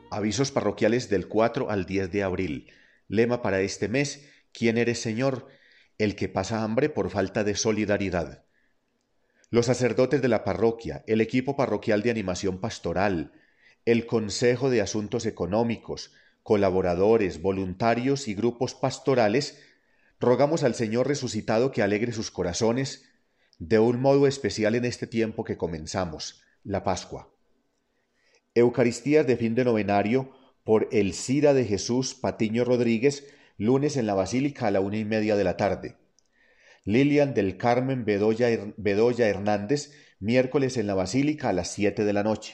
Avisos parroquiales del 4 al 10 de abril. Lema para este mes: ¿Quién eres, Señor? El que pasa hambre por falta de solidaridad. Los sacerdotes de la parroquia, el equipo parroquial de animación pastoral, el Consejo de Asuntos Económicos, colaboradores, voluntarios y grupos pastorales, rogamos al Señor resucitado que alegre sus corazones de un modo especial en este tiempo que comenzamos, la Pascua. Eucaristías de fin de novenario por Elcira de Jesús Patiño Rodríguez, lunes en la Basílica a la 1:30 de la tarde. Lilian del Carmen Bedoya Hernández, miércoles en la Basílica a las 7 de la noche.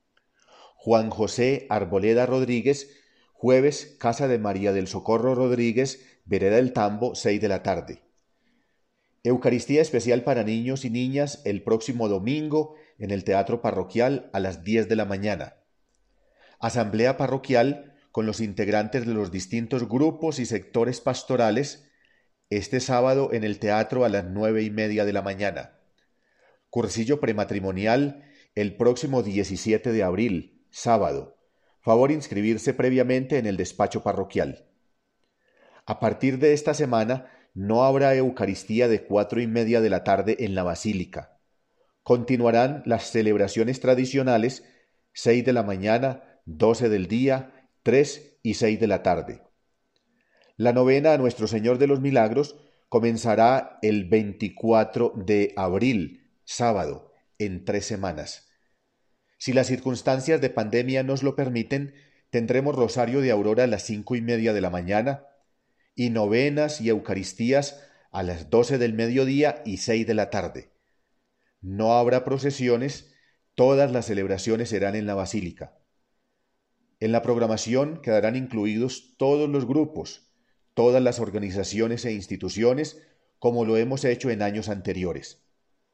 Juan José Arboleda Rodríguez, jueves, Casa de María del Socorro Rodríguez, Vereda del Tambo, 6 de la tarde. Eucaristía especial para niños y niñas el próximo domingo en el Teatro Parroquial a las 10 de la mañana. Asamblea parroquial con los integrantes de los distintos grupos y sectores pastorales este sábado en el teatro a las 9:30 de la mañana. Cursillo prematrimonial el próximo 17 de abril, sábado. Favor inscribirse previamente en el despacho parroquial. A partir de esta semana no habrá Eucaristía de 4:30 de la tarde en la Basílica. Continuarán las celebraciones tradicionales 6 de la mañana, 12 del día, 3 y 6 de la tarde. La novena a Nuestro Señor de los Milagros comenzará el 24 de abril, sábado, en 3 semanas. Si las circunstancias de pandemia nos lo permiten, tendremos Rosario de Aurora a las 5:30 de la mañana y novenas y Eucaristías a las 12 del mediodía y 6 de la tarde. No habrá procesiones, todas las celebraciones serán en la Basílica. En la programación quedarán incluidos todos los grupos, todas las organizaciones e instituciones, como lo hemos hecho en años anteriores.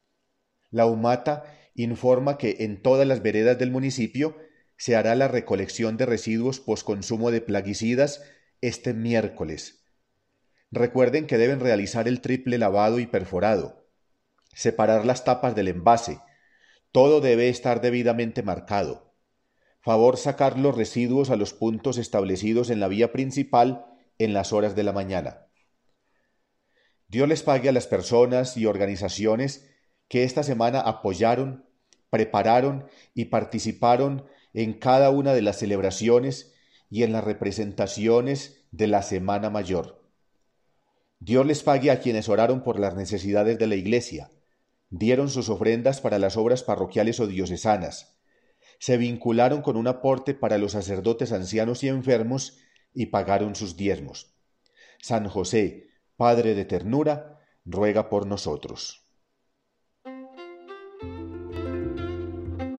La UMATA informa que en todas las veredas del municipio se hará la recolección de residuos postconsumo de plaguicidas este miércoles. Recuerden que deben realizar el triple lavado y perforado, separar las tapas del envase, todo debe estar debidamente marcado. Favor sacar los residuos a los puntos establecidos en la vía principal en las horas de la mañana. Dios les pague a las personas y organizaciones que esta semana apoyaron, prepararon y participaron en cada una de las celebraciones y en las representaciones de la Semana Mayor. Dios les pague a quienes oraron por las necesidades de la Iglesia, dieron sus ofrendas para las obras parroquiales o diocesanas, se vincularon con un aporte para los sacerdotes ancianos y enfermos y pagaron sus diezmos. San José, Padre de ternura, ruega por nosotros.